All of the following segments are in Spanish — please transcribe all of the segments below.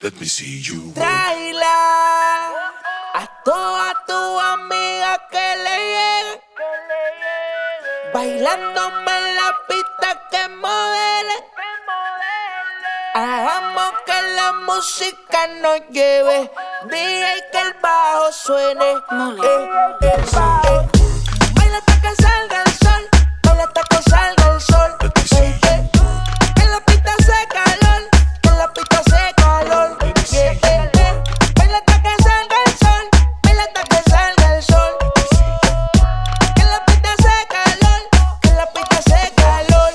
Let me see you work. Tráela a todas tus amigas que le lleguen, bailándome en la pista que modele. Hagamos que la música nos lleve, DJ que el bajo suene. Baila hasta que salga el sol, baila hasta que salga el sol. Que la pista hace calor, que la pista hace calor. Baila hasta que salga el sol, baila hasta que salga el sol. Que la pista hace calor, que la pista hace calor.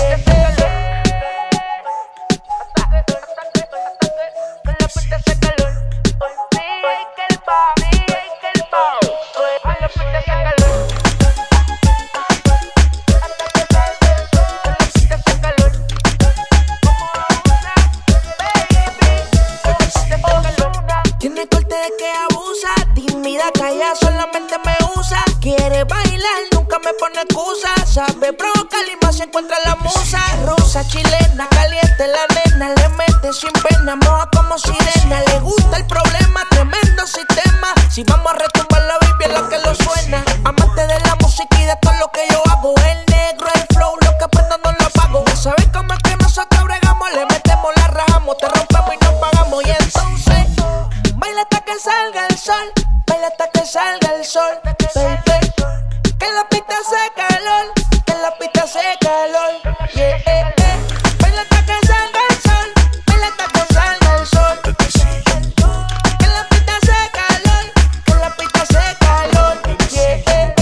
Tiene corte de que abusa, tímida, calla, solamente me usa. Quiere bailar, nunca me pone excusa. Sabe provocar y más se encuentra la musa. Rusa, chilena, caliente la nena. Le mete sin pena, moja como sirena. Le gusta el problema, tremendo sistema. Si vamos a retumbar la baby es lo que lo suena. Amante de la música y de todo lo que yo hago. El negro, el flow, lo que prendo no lo apago. Ya sabes cómo es que nosotros bregamos. Le metemos, la rajamos, te rompemos y nos pagamos. Y entonces baila hasta que salga el sol, baila hasta que salga el sol, baby. Que la pista hace calor, que la pista hace calor, yeah. Baila hasta que salga el sol, baila hasta que salga el sol. Que la pista hace calor, que la pista hace calor, yeah.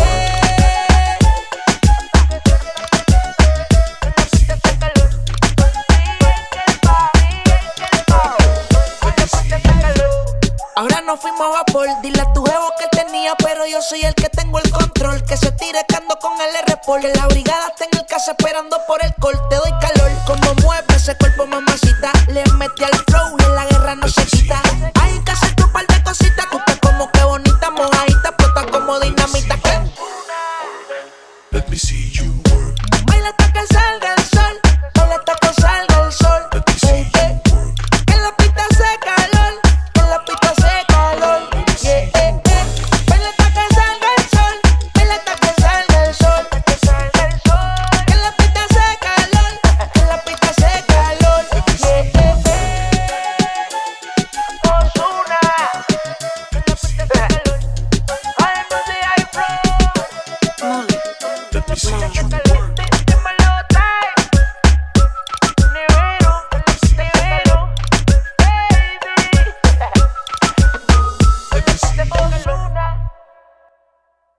Ahora nos fuimos a vapor, dile a tu jevo que tenía, pero yo soy el que tengo el control. Que se tire cando con el R-Pol, que la brigada está en el casa esperando por el col. Te doy calor, como mueve ese cuerpo mamacita. Le mete al flow y en la guerra no se